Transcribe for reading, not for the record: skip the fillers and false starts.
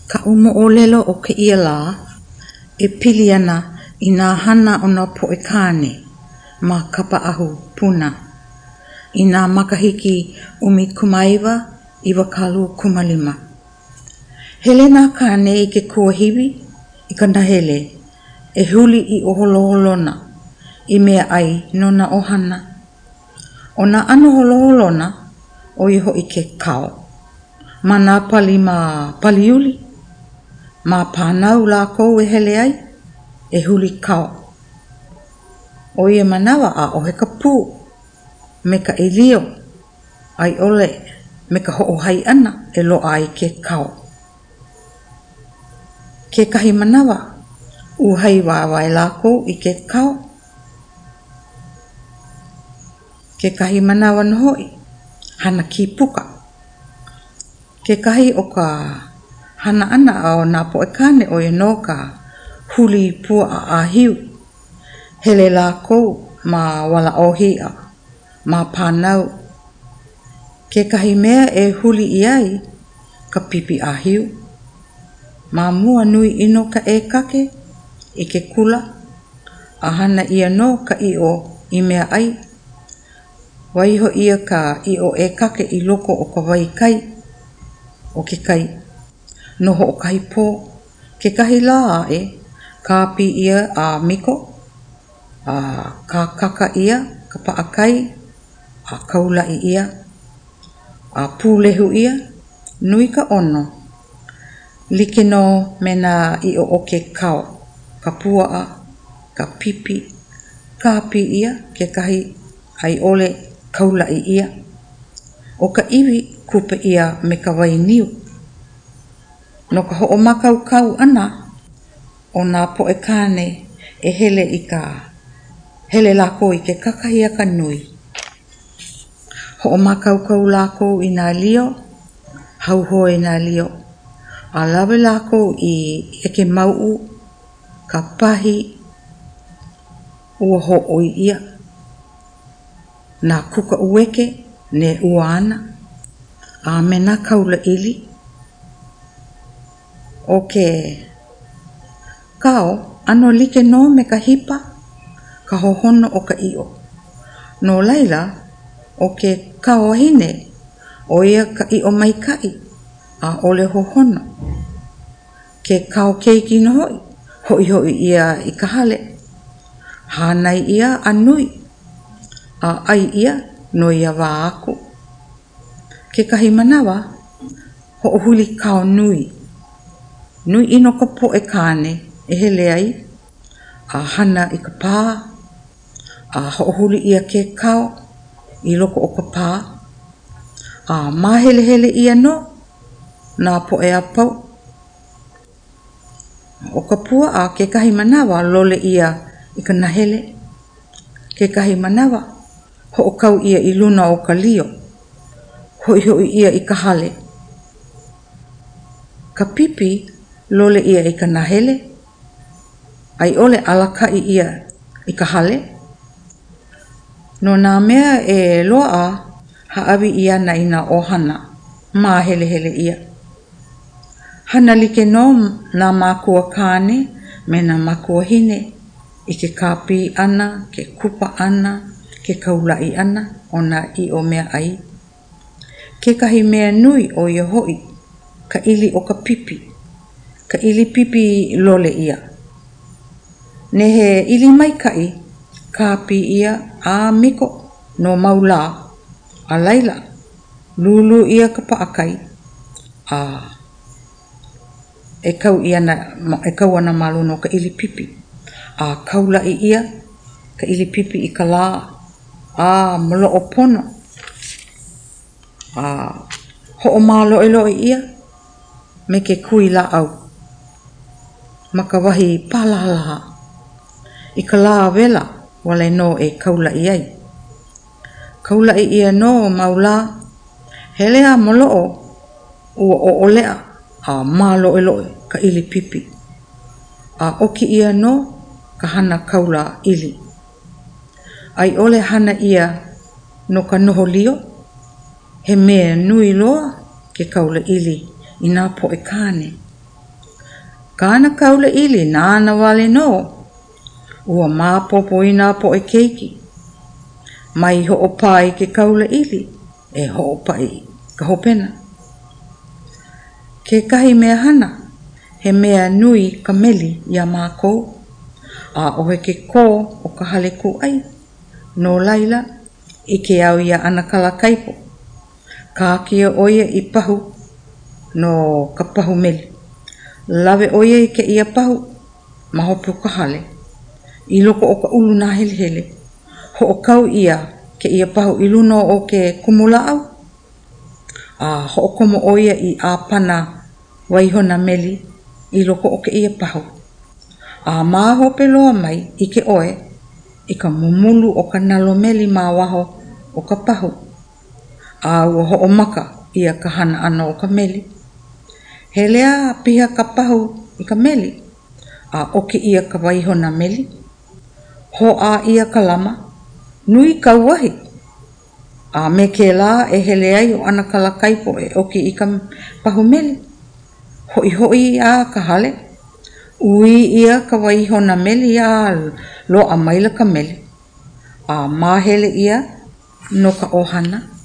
Ka umo o lelo o ke ia la, e pili ana i nā hana o nā po e kāne, ma kapa ahu puna. I nā makahiki umi kumaiwa, iwa kalu kumalima. Hele nā kāne i ke kua hiwi, i ka nahele, e huli i o holoholona, i mea ai nona ohana. O nā ano holoholona, o iho i ke kao. Ma nā pali ma paliuli, ma pānau lākou e hele ai, e huli kao. O ia manawa a o he ka pū, me ka ilio, ai ole me ka hoohai ana e loa ai ke kao. Ke kahi manawa, uhai wāwai lākou i ke kao. Ke kahi manawa nohoi, hana ki puka. Ke kahi o ka hana ana o nā po e kāne o e no ka huli pua a ahiu. Hele lākou ma wala ohia, ma pānau. Ke kahi mea e huli i ai, ka pipi ahiu. Ma mua nui ino ka e kake, i ke kula, a hana ia no ka i o i mea ai. Waiho ia ka i o e kake i loko o ka wai kai, o ke kai. Noho o kahi pō, ke kahi la e, ka api ia a miko, ka kaka ia, ka paakai, a kaula i ia, a pūlehu ia, nui ka ono. Like no mena i o ke kao, ka puaa, ka pipi, ka api ia, ke kahi ai ole kaula i ia. O ka iwi kupe ia me ka wai niu. No ka ho'o makau kau ana, o nā po e kāne e hele i ka, hele lako i ke kakahia ka nui. Ho'o makau kau lako i nā lio, hauhoe nā lio. A lawe lako i eke mau, ka pahi, ua ho'o i ia. Nā kuka ueke, ne ua ana, a mena kaula ili. O ke kao, ano like no me ka hipa, ka hohono o ka io. No laila, o ke kao hine, o ia ka io mai kai, a ole hohono. Ke kao keiki no hoi, hoi hoi ia i ka hale. Hanai ia anui, a ai ia no ia wā aku. Ke kahi manawa, ho huli kao nui. Nui ino ka po e kāne e hele ai, a hana i ka pā, a ho huli ia ke kao, i loko o ka pā, a mahele hele ia no, nā po e apau. O ka pua a ke kahi manawa lole ia i ka nahele. Ke kahi manawa, ho kau ia i luna o ka lio, hoi hoi ia i ka hale. Ka pipi lole ia i ka nahele, ai ole alaka i ia i ka hale. No nā mea e loa haawi ia na i nā ohana, mā hele hele ia. Hana like no nā mākua kāne me nā mākua hine, i ke kāpi ana, ke kupa ana, ke kaulai ana, o nā i o mea ai. Ke kahi mea nui o ia hoi, ka ili o ka pipi, ka ili pipi lole ia. Ne he ili mai kai, kāpi ia a miko no maula, a laila, lulu ia ka paakai, a e kau ana malu no ka ili pipi, a kaula i ia, ka ili pipi i ka la, a malo o pono, a ho'o malo e lo i ia, me ke kui la au, maka wahi palalaha, i ka la vela, wale no e kaula i ai. Kaula i ia no maula, hele a malo ua o olea, a malo e loe ka ili pipi. A oki ia no ka hana kaula ili. Ai ole hana ia no ka noho lio, he mea nui loa ke kaula ili i nā po e kāne. Kana kaula ili nana wale no. Ua mapopo ina po e keiki. Mai ho opai ke kaula ili. E ho opai ka hopena. Ke kahi mea hana. He mea nui ka meli ia mākou. A ohe ke kō o ka hale ku ai. No laila i ke au ia ana kala kaipo. Ka kia oia i pahu no ka pahu meli. Lawe oia i ke ia pahu mahopu ka hale. I loko o ka ulu na hele hele. Ho o kau ia ke ia pahu i luno o ke kumula au. Ho o komo oia i a pana waihona meli i loko o ke ia pahu. Maa hope loa mai i ke oe i ka mumulu o ka nalo meli maa waho o ka pahu. Ua ho o maka ia ka hana ana o ka meli. He lea piha ka pahu i ka meli. Oki ia ka waihona meli. Ho a ia ka lama. Nui ka wahi. Me ke la e hele ai o ana kala kaipo e oki i ka pahu meli. Hoi a ka hale. Ui ia ka waihona meli a lo a maila ka meli. Ma hele ia no ka ohana.